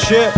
Че?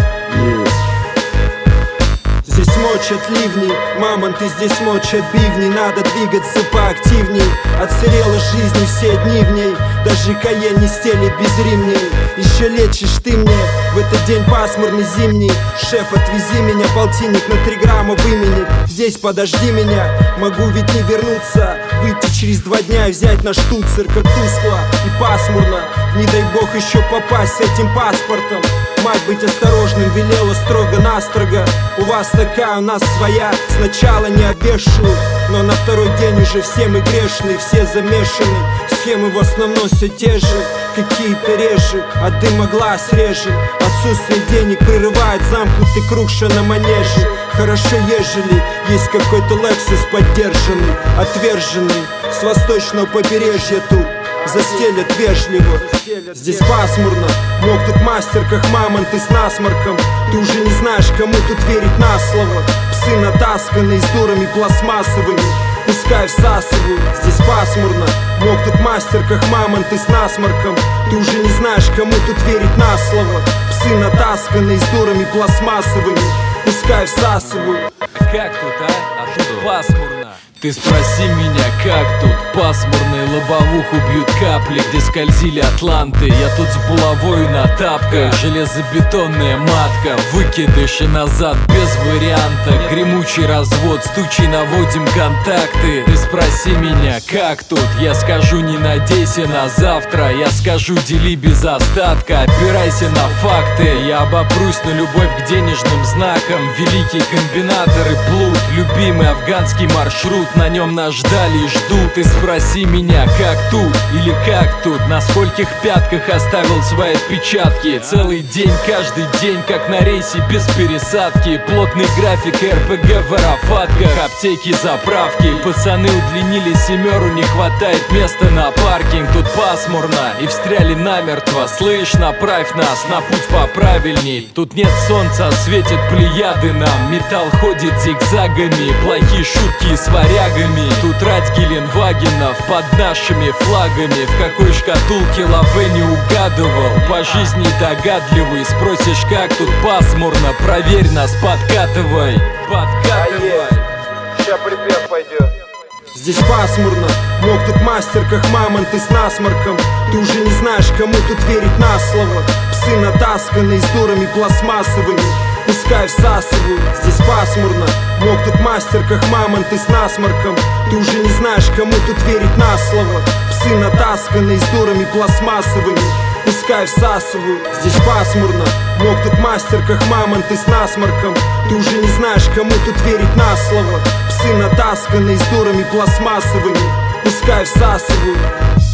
Здесь мочат ливни, мамонты здесь мочат бивни. Надо двигаться поактивней, отсырела жизнь и все дни в ней. Даже Каен не стелит без ремней. Еще лечишь ты мне в этот день пасмурный зимний. Шеф, отвези меня, полтинник на 3 грамма выменит. Здесь подожди меня, могу ведь не вернуться. Выйти через 2 дня и взять наш штуцер. Как тускло и пасмурно, не дай бог еще попасть с этим паспортом. Мать быть осторожным велела строго-настрого. У вас такая, у нас своя. Сначала не обвешивают, но на второй день уже все мы грешные, все замешаны. Схемы в основном все те же, какие-то реже, от дыма глаз реже. Отсутствие денег прерывает замкнутый круг, что на манеже. Хорошо, ежели есть какой-то Лексус поддержанный, отверженный с восточного побережья тут. Застелят вежливо, здесь пасмурно. Мог тут мастер, как мамонты с насморком. Ты уже не знаешь, кому тут верить на слово. Псы натасканные с дурами пластмассовыми, пускай всасывают, здесь пасмурно. Мог тут мастер, как мамонты с насморком. Ты уже не знаешь, кому тут верить на слово. Псы натасканные с дурами пластмассовыми, пускай всасывают. Как тут, а? А тут пасмурно. Ты спроси меня, как тут пасмурно, и лобовуху бьют капли, где скользили атланты. Я тут с булавою на тапках, железобетонная матка, выкидыши назад без варианта. Гремучий развод, с тучей наводим контакты. Ты спроси меня, как тут, я скажу не надейся на завтра. Я скажу дели без остатка, опирайся на факты. Я обопрусь на любовь к денежным знакам. Великий комбинатор и плут, любимый афганский маршрут. На нем нас ждали и ждут. Ты спроси меня, как тут или как тут, на скольких пятках оставил свои отпечатки. Целый день, каждый день, как на рейсе без пересадки. Плотный график РПГ в аэрофатках, аптеки, заправки. Пацаны удлинили семеру, не хватает места на паркинг. Тут пасмурно и встряли намертво. Слышь, направь нас на путь поправильней. Тут нет солнца, светят плеяды нам. Металл ходит зигзагами, плохие шутки и сварягами. Тут рать Геленвагенов под нашими флагами. В какой шкатулке лаве не угадывал. По жизни догадливый, спросишь, как тут пасмурно. Проверь нас, подкатывай, подкатывай. Ща припев пойдет. Здесь пасмурно, мог тут мастер, как мамонты с насморком. Ты уже не знаешь, кому тут верить на слово. Псы натасканные с дурами пластмассовыми, пускай всасывают, здесь пасмурно. Мог тут мастер, как мамонты с насморком. Ты уже не знаешь, кому тут верить на слово. Псы натасканные с дурами пластмассовыми, пускай всасывают, здесь пасмурно. Мог тут мастер, как мамонты с насморком. Ты уже не знаешь, кому тут верить на слово. Псы натасканные с дурами пластмассовыми, пускай всасывают.